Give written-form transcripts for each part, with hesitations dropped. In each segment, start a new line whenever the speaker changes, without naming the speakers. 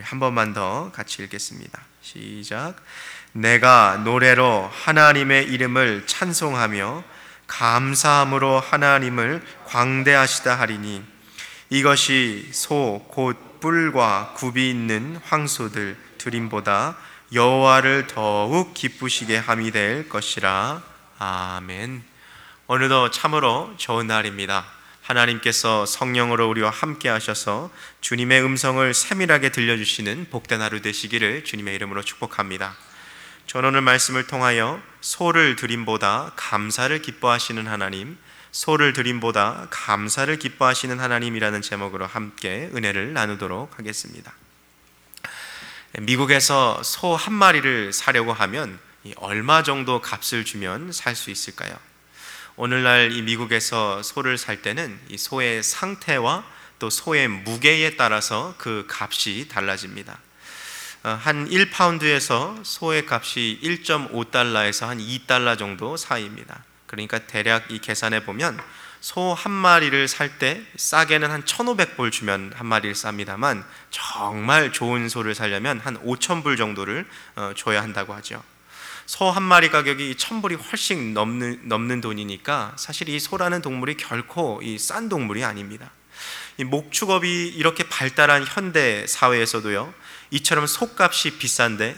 한 번만 더 같이 읽겠습니다. 시작. 내가 노래로 하나님의 이름을 찬송하며 감사함으로 하나님을 광대하시다 하리니 이것이 소 곧 뿔과 굽이 있는 황소들 드림보다 여호와를 더욱 기쁘시게 함이 될 것이라. 아멘. 오늘도 참으로 좋은 날입니다. 하나님께서 성령으로 우리와 함께 하셔서 주님의 음성을 세밀하게 들려주시는 복된 하루 되시기를 주님의 이름으로 축복합니다. 저는 오늘 말씀을 통하여 소를 드림보다 감사를 기뻐하시는 하나님, 소를 드림보다 감사를 기뻐하시는 하나님이라는 제목으로 함께 은혜를 나누도록 하겠습니다. 미국에서 소 한 마리를 사려고 하면 얼마 정도 값을 주면 살 수 있을까요? 오늘날 이 미국에서 소를 살 때는 이 소의 상태와 또 소의 무게에 따라서 그 값이 달라집니다. 한 1파운드에서 소의 값이 1.5달러에서 한 2달러 정도 사이입니다. 그러니까 대략 이 계산해 보면 소 한 마리를 살 때 싸게는 한 1,500불 주면 한 마리를 쌉니다만 정말 좋은 소를 사려면 한 5,000불 정도를 줘야 한다고 하죠. 소 한 마리 가격이 1,000불이 훨씬 넘는 돈이니까 사실 이 소라는 동물이 결코 싼 동물이 아닙니다. 이 목축업이 이렇게 발달한 현대 사회에서도요, 이처럼 소값이 비싼데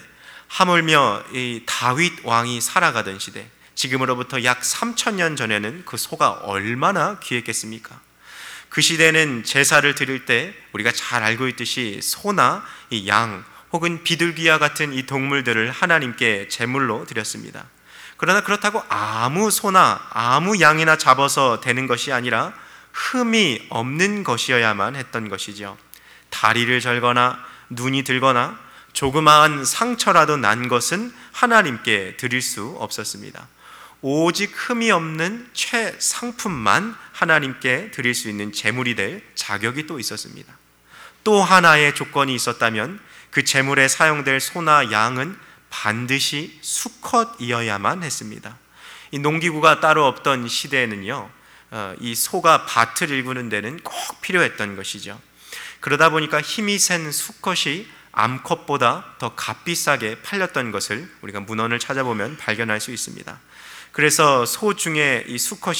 하물며 이 다윗 왕이 살아가던 시대, 지금으로부터 약 3,000년 전에는 그 소가 얼마나 귀했겠습니까? 그 시대는 제사를 드릴 때 우리가 잘 알고 있듯이 소나 이 양 혹은 비둘기와 같은 이 동물들을 하나님께 제물로 드렸습니다. 그러나 그렇다고 아무 소나 아무 양이나 잡아서 되는 것이 아니라 흠이 없는 것이어야만 했던 것이죠. 다리를 절거나 눈이 들거나 조그마한 상처라도 난 것은 하나님께 드릴 수 없었습니다. 오직 흠이 없는 최상품만 하나님께 드릴 수 있는 제물이 될 자격이 또 있었습니다. 또 하나의 조건이 있었다면 그 제물에 사용될 소나 양은 반드시 수컷이어야만 했습니다. 이 농기구가 따로 없던 시대에는요, 이 소가 밭을 일구는 데는 꼭 필요했던 것이죠. 그러다 보니까 힘이 센 수컷이 암컷보다 더 값비싸게 팔렸던 것을 우리가 문헌을 찾아보면 발견할 수 있습니다. 그래서 소 중에 이 수컷이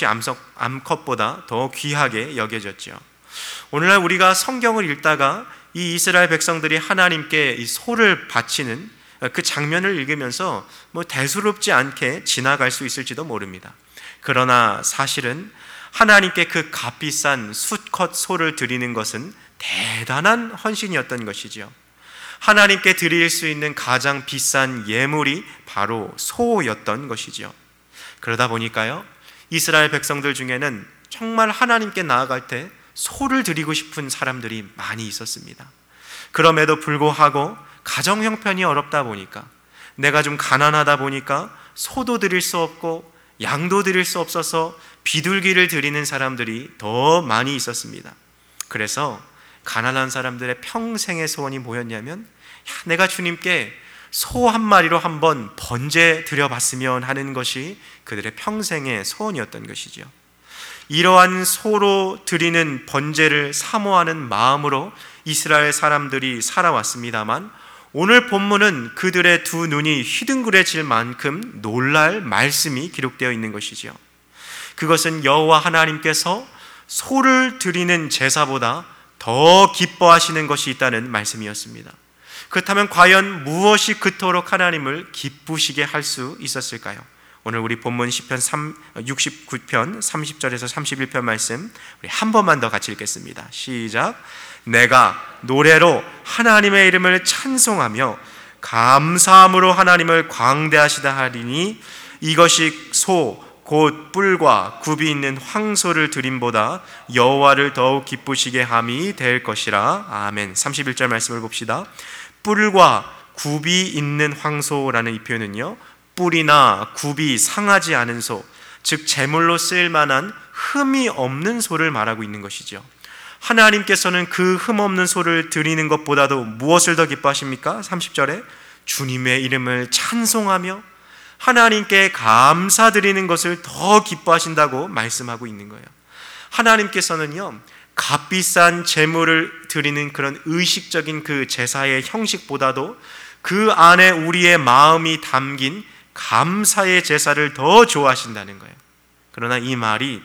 암컷보다 더 귀하게 여겨졌죠. 오늘날 우리가 성경을 읽다가 이 이스라엘 백성들이 하나님께 이 소를 바치는 그 장면을 읽으면서 대수롭지 않게 지나갈 수 있을지도 모릅니다. 그러나 사실은 하나님께 그 값비싼 수컷 소를 드리는 것은 대단한 헌신이었던 것이죠. 하나님께 드릴 수 있는 가장 비싼 예물이 바로 소였던 것이죠. 그러다 보니까요, 이스라엘 백성들 중에는 정말 하나님께 나아갈 때 소를 드리고 싶은 사람들이 많이 있었습니다. 그럼에도 불구하고 가정 형편이 어렵다 보니까, 내가 좀 가난하다 보니까 소도 드릴 수 없고 양도 드릴 수 없어서 비둘기를 드리는 사람들이 더 많이 있었습니다. 그래서 가난한 사람들의 평생의 소원이 뭐였냐면, 내가 주님께 소 한 마리로 한번 번제 드려봤으면 하는 것이 그들의 평생의 소원이었던 것이죠. 이러한 소로 드리는 번제를 사모하는 마음으로 이스라엘 사람들이 살아왔습니다만, 오늘 본문은 그들의 두 눈이 휘둥그레질 만큼 놀랄 말씀이 기록되어 있는 것이죠. 그것은 여호와 하나님께서 소를 드리는 제사보다 더 기뻐하시는 것이 있다는 말씀이었습니다. 그렇다면 과연 무엇이 그토록 하나님을 기쁘시게 할 수 있었을까요? 오늘 우리 본문 시편 69편 30절에서 31편 말씀 우리 한 번만 더 같이 읽겠습니다. 시작. 내가 노래로 하나님의 이름을 찬송하며 감사함으로 하나님을 광대하시다 하리니 이것이 소 곧 뿔과 굽이 있는 황소를 드림보다 여호와를 더욱 기쁘시게 함이 될 것이라. 아멘. 31절 말씀을 봅시다. 뿔과 굽이 있는 황소라는 이 표현은요, 뿔이나 굽이 상하지 않은 소, 즉 제물로 쓰일 만한 흠이 없는 소를 말하고 있는 것이죠. 하나님께서는 그 흠 없는 소를 드리는 것보다도 무엇을 더 기뻐하십니까? 30절에 주님의 이름을 찬송하며 하나님께 감사드리는 것을 더 기뻐하신다고 말씀하고 있는 거예요. 하나님께서는요, 값비싼 제물을 드리는 그런 의식적인 그 제사의 형식보다도 그 안에 우리의 마음이 담긴 감사의 제사를 더 좋아하신다는 거예요. 그러나 이 말이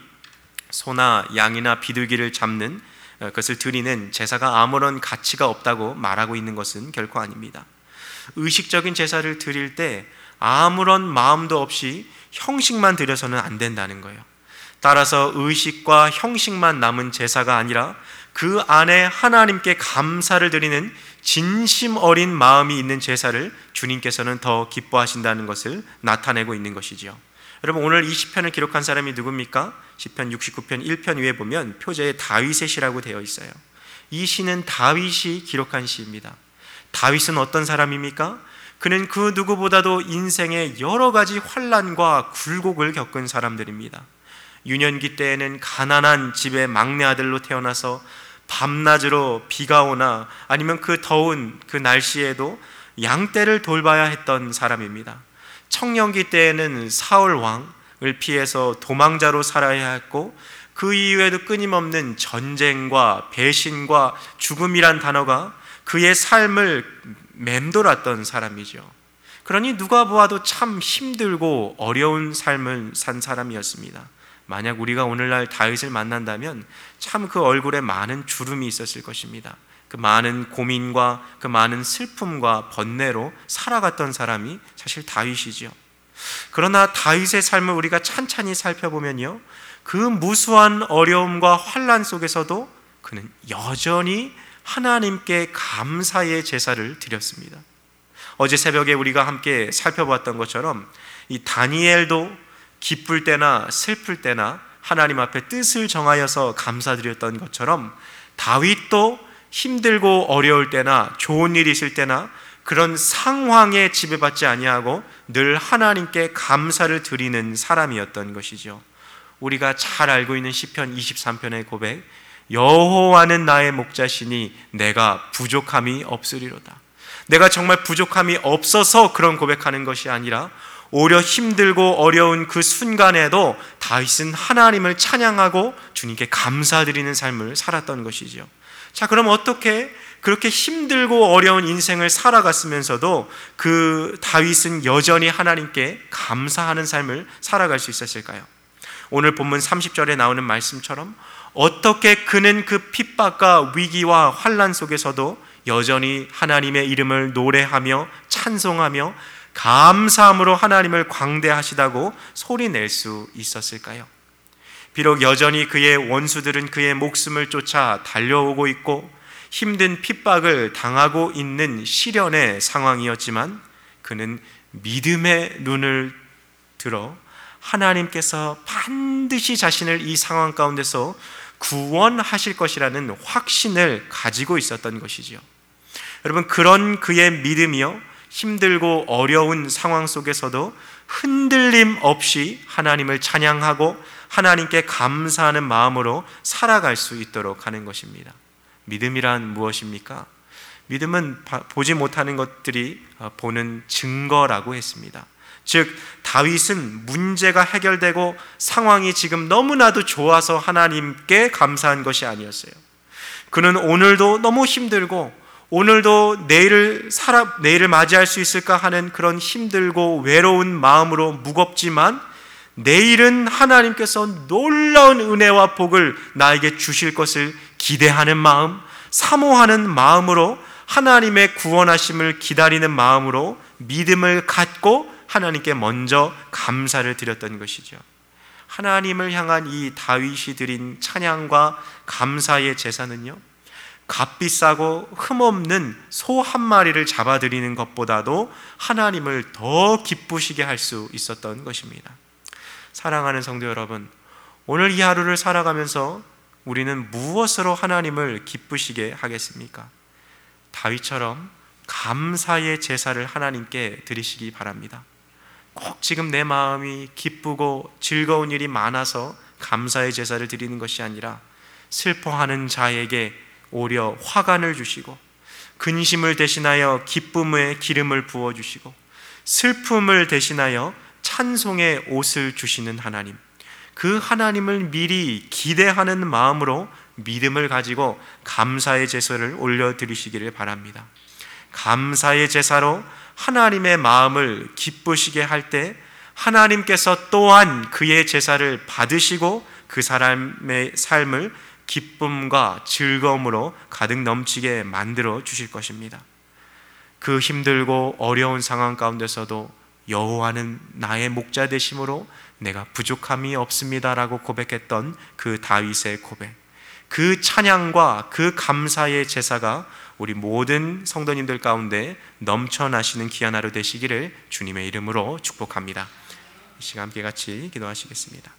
소나 양이나 비둘기를 잡는 것을 드리는 제사가 아무런 가치가 없다고 말하고 있는 것은 결코 아닙니다. 의식적인 제사를 드릴 때 아무런 마음도 없이 형식만 드려서는 안 된다는 거예요. 따라서 의식과 형식만 남은 제사가 아니라 그 안에 하나님께 감사를 드리는 진심 어린 마음이 있는 제사를 주님께서는 더 기뻐하신다는 것을 나타내고 있는 것이죠. 여러분, 오늘 이 시편을 기록한 사람이 누굽니까? 시편 69편 1편 위에 보면 표제에 다윗의 시라고 되어 있어요. 이 시는 다윗이 기록한 시입니다. 다윗은 어떤 사람입니까? 그는 그 누구보다도 인생의 여러 가지 환난과 굴곡을 겪은 사람들입니다. 유년기 때에는 가난한 집의 막내 아들로 태어나서 밤낮으로 비가 오나 아니면 그 더운 그 날씨에도 양떼를 돌봐야 했던 사람입니다. 청년기 때에는 사울 왕을 피해서 도망자로 살아야 했고, 그 이후에도 끊임없는 전쟁과 배신과 죽음이란 단어가 그의 삶을 맴돌았던 사람이죠. 그러니 누가 보아도 참 힘들고 어려운 삶을 산 사람이었습니다. 만약 우리가 오늘날 다윗을 만난다면 참 그 얼굴에 많은 주름이 있었을 것입니다. 그 많은 고민과 그 많은 슬픔과 번뇌로 살아갔던 사람이 사실 다윗이죠. 그러나 다윗의 삶을 우리가 찬찬히 살펴보면요, 그 무수한 어려움과 환난 속에서도 그는 여전히 하나님께 감사의 제사를 드렸습니다. 어제 새벽에 우리가 함께 살펴봤던 것처럼 이 다니엘도 기쁠 때나 슬플 때나 하나님 앞에 뜻을 정하여서 감사드렸던 것처럼 다윗도 힘들고 어려울 때나 좋은 일이 있을 때나 그런 상황에 지배받지 아니하고 늘 하나님께 감사를 드리는 사람이었던 것이죠. 우리가 잘 알고 있는 시편 23편의 고백, 여호와는 나의 목자시니 내가 부족함이 없으리로다. 내가 정말 부족함이 없어서 그런 고백하는 것이 아니라 오히려 힘들고 어려운 그 순간에도 다윗은 하나님을 찬양하고 주님께 감사드리는 삶을 살았던 것이죠. 자, 그럼 어떻게 그렇게 힘들고 어려운 인생을 살아갔으면서도 그 다윗은 여전히 하나님께 감사하는 삶을 살아갈 수 있었을까요? 오늘 본문 30절에 나오는 말씀처럼 어떻게 그는 그 핍박과 위기와 환난 속에서도 여전히 하나님의 이름을 노래하며 찬송하며 감사함으로 하나님을 광대하시다고 소리낼 수 있었을까요? 비록 여전히 그의 원수들은 그의 목숨을 쫓아 달려오고 있고 힘든 핍박을 당하고 있는 시련의 상황이었지만 그는 믿음의 눈을 들어 하나님께서 반드시 자신을 이 상황 가운데서 구원하실 것이라는 확신을 가지고 있었던 것이죠. 여러분, 그런 그의 믿음이요, 힘들고 어려운 상황 속에서도 흔들림 없이 하나님을 찬양하고 하나님께 감사하는 마음으로 살아갈 수 있도록 하는 것입니다. 믿음이란 무엇입니까? 믿음은 보지 못하는 것들이 보는 증거라고 했습니다. 즉, 다윗은 문제가 해결되고 상황이 지금 너무나도 좋아서 하나님께 감사한 것이 아니었어요. 그는 오늘도 너무 힘들고 오늘도 내일을 맞이할 수 있을까 하는 그런 힘들고 외로운 마음으로 무겁지만 내일은 하나님께서 놀라운 은혜와 복을 나에게 주실 것을 기대하는 마음, 사모하는 마음으로 하나님의 구원하심을 기다리는 마음으로 믿음을 갖고 하나님께 먼저 감사를 드렸던 것이죠. 하나님을 향한 이 다윗이 드린 찬양과 감사의 제사는요, 값비싸고 흠없는 소 한 마리를 잡아드리는 것보다도 하나님을 더 기쁘시게 할 수 있었던 것입니다. 사랑하는 성도 여러분, 오늘 이 하루를 살아가면서 우리는 무엇으로 하나님을 기쁘시게 하겠습니까? 다윗처럼 감사의 제사를 하나님께 드리시기 바랍니다. 꼭 지금 내 마음이 기쁘고 즐거운 일이 많아서 감사의 제사를 드리는 것이 아니라 슬퍼하는 자에게 오히려 화관을 주시고 근심을 대신하여 기쁨의 기름을 부어주시고 슬픔을 대신하여 찬송의 옷을 주시는 하나님, 그 하나님을 미리 기대하는 마음으로 믿음을 가지고 감사의 제사를 올려드리시기를 바랍니다. 감사의 제사로 하나님의 마음을 기쁘시게 할 때 하나님께서 또한 그의 제사를 받으시고 그 사람의 삶을 기쁨과 즐거움으로 가득 넘치게 만들어 주실 것입니다. 그 힘들고 어려운 상황 가운데서도 여호와는 나의 목자 되심으로 내가 부족함이 없습니다라고 고백했던 그 다윗의 고백, 그 찬양과 그 감사의 제사가 우리 모든 성도님들 가운데 넘쳐나시는 귀한 하루 되시기를 주님의 이름으로 축복합니다. 이 시간 함께 같이 기도하시겠습니다.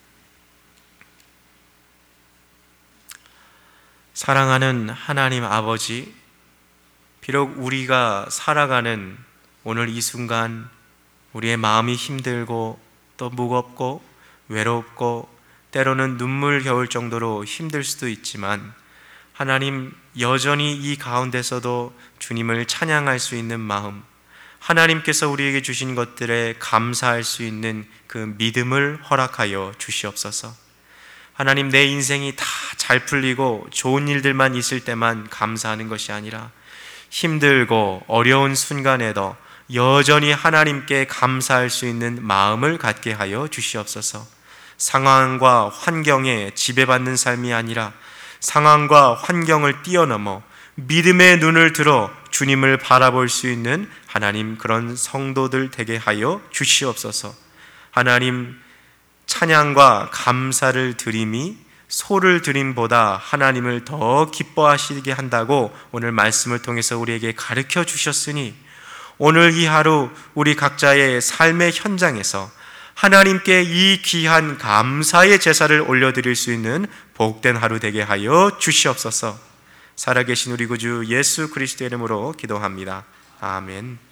사랑하는 하나님 아버지, 비록 우리가 살아가는 오늘 이 순간 우리의 마음이 힘들고 또 무겁고 외롭고 때로는 눈물겨울 정도로 힘들 수도 있지만 하나님, 여전히 이 가운데서도 주님을 찬양할 수 있는 마음, 하나님께서 우리에게 주신 것들에 감사할 수 있는 그 믿음을 허락하여 주시옵소서. 하나님, 내 인생이 다 잘 풀리고 좋은 일들만 있을 때만 감사하는 것이 아니라 힘들고 어려운 순간에도 여전히 하나님께 감사할 수 있는 마음을 갖게 하여 주시옵소서. 상황과 환경에 지배받는 삶이 아니라 상황과 환경을 뛰어넘어 믿음의 눈을 들어 주님을 바라볼 수 있는 하나님, 그런 성도들 되게 하여 주시옵소서. 하나님, 찬양과 감사를 드림이 소를 드림보다 하나님을 더 기뻐하시게 한다고 오늘 말씀을 통해서 우리에게 가르쳐 주셨으니 오늘 이 하루 우리 각자의 삶의 현장에서 하나님께 이 귀한 감사의 제사를 올려드릴 수 있는 복된 하루 되게 하여 주시옵소서. 살아계신 우리 구주 예수 그리스도의 이름으로 기도합니다. 아멘.